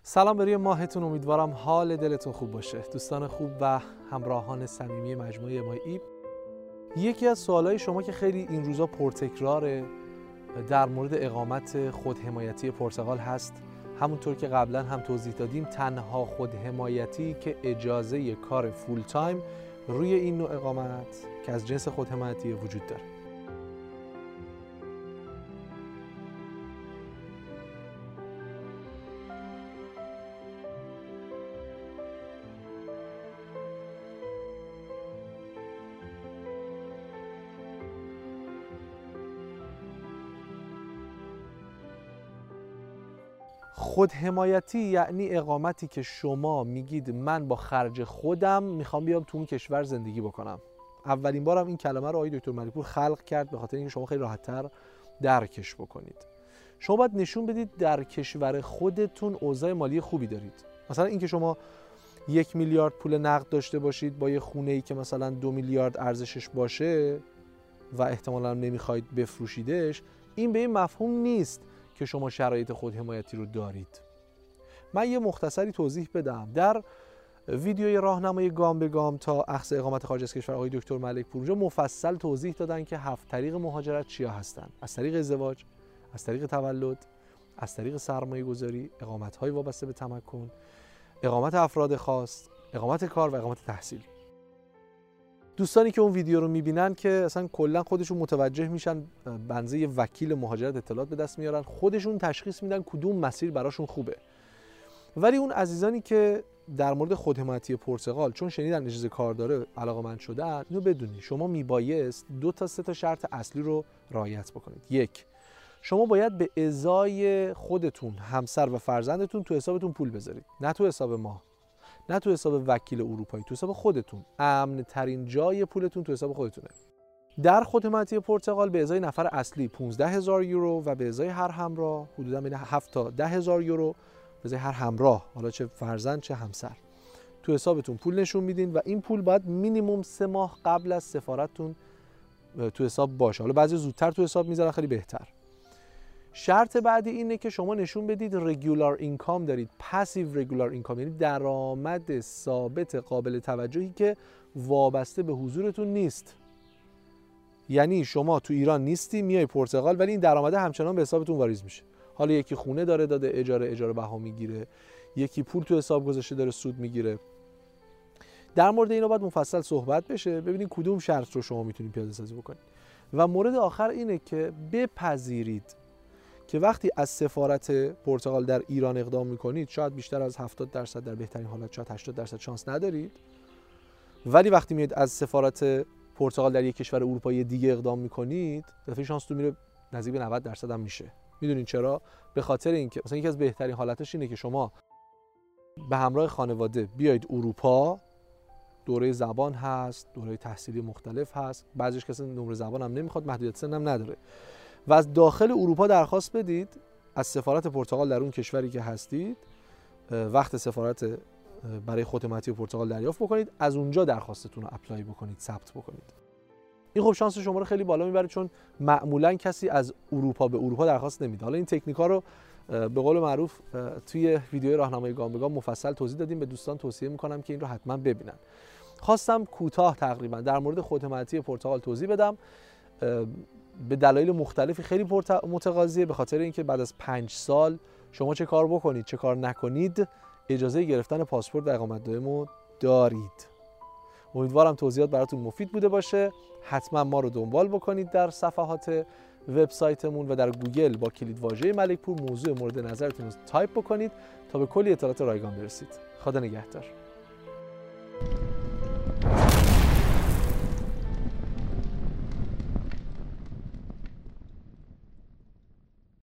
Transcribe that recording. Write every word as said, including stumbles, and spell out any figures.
سلام به روی ماهتون، امیدوارم حال دلتون خوب باشه. دوستان خوب و همراهان صمیمی مجموعه مای ایب، یکی از سوالای شما که خیلی این روزا پرتکراره در مورد اقامت خودحمایتی پرتغال هست. همونطور که قبلا هم توضیح دادیم، تنها خودحمایتی که اجازه کار فول تایم روی این نوع اقامت که از جنس خودحمایتی وجود داره. خودحمایتی یعنی اقامتی که شما میگید من با خرج خودم میخوام بیام تو اون کشور زندگی بکنم. اولین بارم این کلمه رو آقای دکتر ملکپور خلق کرد به خاطر اینکه شما خیلی راحت‌تر درکش بکنید. شما باید نشون بدید در کشور خودتون اوضاع مالی خوبی دارید. مثلا اینکه شما یک میلیارد پول نقد داشته باشید با یه خونه‌ای که مثلا دو میلیارد ارزشش باشه و احتمالاً نمیخواید بفروشیدش، این به این مفهوم نیست که شما شرایط خودحمایتی رو دارید. من یه مختصری توضیح بدم. در ویدیوی راهنمای گام به گام تا اخذ اقامت خارج از کشور آقای دکتر ملکپور اونجا مفصل توضیح دادن که هفت طریق مهاجرت چیا هستن: از طریق ازدواج، از طریق تولد، از طریق سرمایه گذاری، اقامت های وابسته به تمکن، اقامت افراد خاص، اقامت کار و اقامت تحصیل. دوستانی که اون ویدیو رو میبینن که اصلا کلا خودشون متوجه میشن، بنزه وکیل مهاجرت اطلاعات به دست میارن، خودشون تشخیص میدن کدوم مسیر براشون خوبه. ولی اون عزیزانی که در مورد خودحمایتی پرتغال چون شنیدن اجازه کار داره علاقه‌مند شدن، اینو بدونی شما میبایست دو تا سه تا شرط اصلی رو رعایت بکنید. یک، شما باید به ازای خودتون، همسر و فرزندتون تو حسابتون پول بذارید، نه تو حساب ما، نه تو حساب وکیل اروپایی، تو حساب خودتون. امن ترین جای پولتون تو حساب خودتونه. در خودحمایتی پرتغال به ازای نفر اصلی پانزده هزار یورو و به ازای هر همراه حدودا بین هفت تا ده هزار یورو به ازای هر همراه، حالا چه فرزند چه همسر، تو حسابتون پول نشون میدین و این پول باید مینیمم سه ماه قبل از سفارتتون تو حساب باشه. حالا بعضی زودتر تو حساب میذارن، خیلی بهتر. شرط بعدی اینه که شما نشون بدید رگولار اینکام دارید. پسیو رگولار اینکام یعنی درآمد ثابت قابل توجهی که وابسته به حضورتون نیست. یعنی شما تو ایران نیستی، میای پرتغال، ولی این درآمد همچنان به حسابتون واریز میشه. حالا یکی خونه داره داده اجاره اجاره بها میگیره، یکی پول تو حساب گذاشته داره سود میگیره. در مورد اینا باید مفصل صحبت بشه، ببینید کدوم شرط رو شما میتونید پیاده سازی بکنید. و مورد آخر اینه که بپذیرید که وقتی از سفارت پرتغال در ایران اقدام میکنید، شاید بیشتر از هفتاد درصد، در بهترین حالت شاید هشتاد درصد شانس ندارید. ولی وقتی میاد از سفارت پرتغال در یک کشور اروپایی دیگه اقدام میکنید، دفعه شانس تو میره نزدیک به نود درصد هم میشه. میدونین چرا؟ به خاطر اینکه مثلا یکی از بهترین حالتش اینه که شما به همراه خانواده بیاید اروپا، دوره زبان هست، دوره تحصیلی مختلف هست، بعضیش کسی نمره زبان هم نمیخواد، محدودیت سن هم نداره، و از داخل اروپا درخواست بدید از سفارت پرتغال در اون کشوری که هستید، وقت سفارت برای خودحمایتی پرتغال دریافت بکنید، از اونجا درخواستتون رو اپلای بکنید، ثبت بکنید. این خب شانس شما رو خیلی بالا میبره، چون معمولا کسی از اروپا به اروپا درخواست نمیده. حالا این تکنیکا رو به قول معروف توی ویدیوی راهنمای گام به گام مفصل توضیح دادیم، به دوستان توصیه میکنم که این رو حتما ببینن. خواستم کوتاه تقریبا در مورد خودحمایتی پرتغال توضیح بدم. به دلایل مختلفی خیلی متقاضیه، به خاطر اینکه بعد از پنج سال شما چه کار بکنید چه کار نکنید اجازه گرفتن پاسپورت و اقامت دائم دارید. امیدوارم توضیحات براتون مفید بوده باشه. حتما ما رو دنبال بکنید در صفحات وبسایتمون و در گوگل با کلید واژه ملکپور موضوع مورد نظرتون رو تایپ بکنید تا به کلی اطلاعات رایگان برسید. خدا نگهدار.